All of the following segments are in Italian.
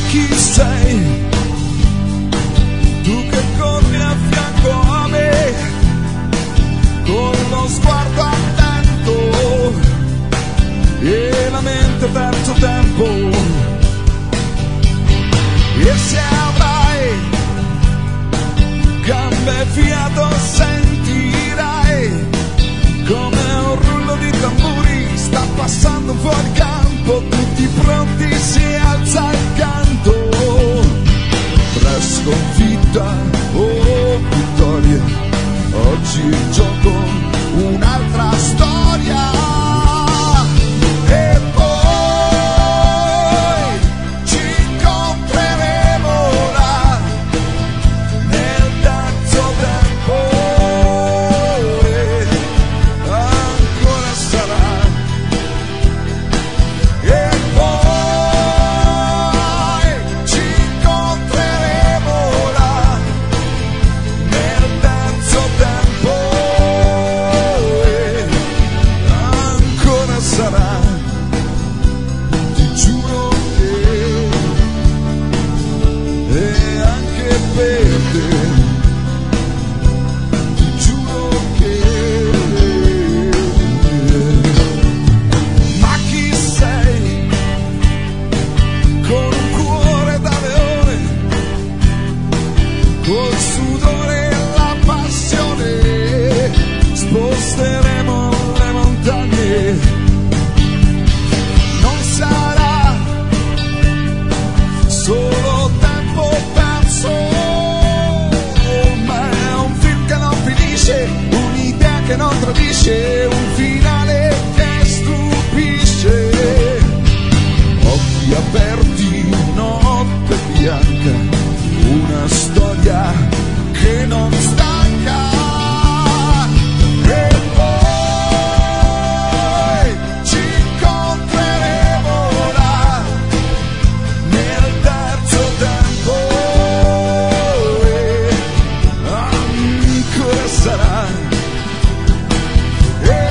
chi sei? Tu che corri a fianco a me, con lo sguardo attento e la mente perso tempo. E se avrai gambe e fiato sentirai come un rullo di tamburi sta passando fuori campo, tutti pronti si alza il canto. Tra sconfitta o vittoria, oggi il gioco un'altra storia. E poi ci incontreremo là nel terzo tempo e ancora sarà. E poi ci incontreremo là nel terzo tempo e ancora sarà. Ti giuro che e anche per te, ti giuro che. Ma chi sei? Con un cuore da leone, col sudore e la passione, sposteremo le montagne. Non sarà solo tempo perso, ma è un film che non finisce, un'idea che non tradisce, un finale che stupisce. Occhi aperti, notte bianca, una storia che non stanca. E poi ci incontreremo là nel terzo tempo e ancora sarà. E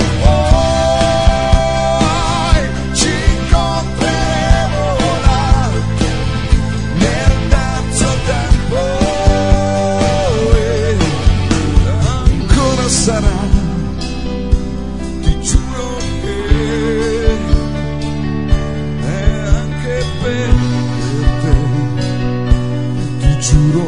poi ci incontreremo là nel terzo tempo e ancora sarà. Ti giuro che è anche per te, ti giuro